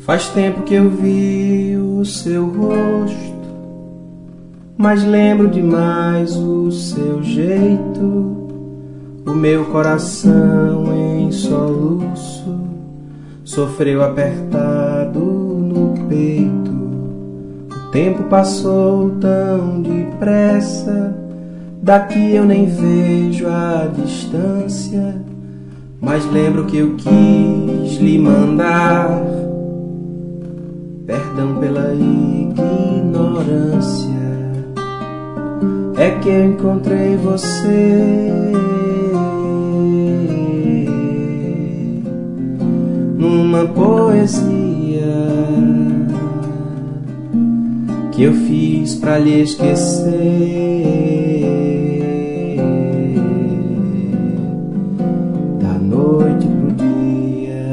Faz tempo que eu vi o seu rosto, mas lembro demais o seu jeito. O meu coração em soluço sofreu apertado no peito. O tempo passou tão depressa, daqui eu nem vejo a distância, mas lembro que eu quis lhe mandar perdão pela ignorância. É que eu encontrei você numa poesia que eu fiz pra lhe esquecer, da noite pro dia.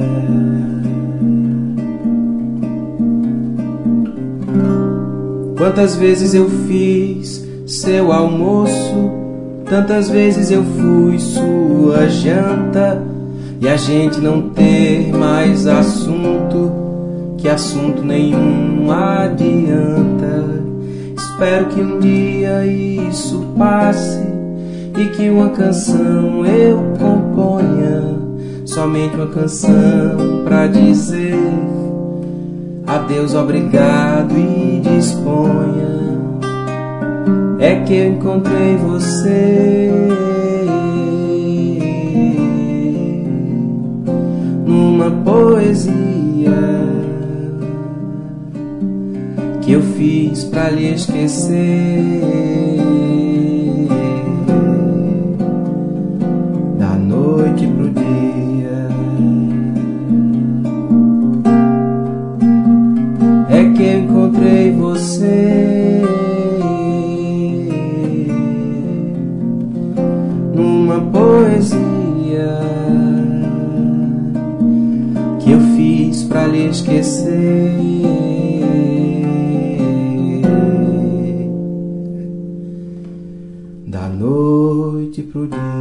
Quantas vezes eu fiz seu almoço, tantas vezes eu fui sua janta, e a gente não ter mais assunto, que assunto nenhum adianta. Espero que um dia isso passe e que uma canção eu componha, somente uma canção pra dizer adeus, obrigado e disponha. É que eu encontrei você numa poesia que eu fiz pra lhe esquecer, da noite pro dia. É que eu encontrei você numa poesia que eu fiz pra lhe esquecer, da noite pro dia.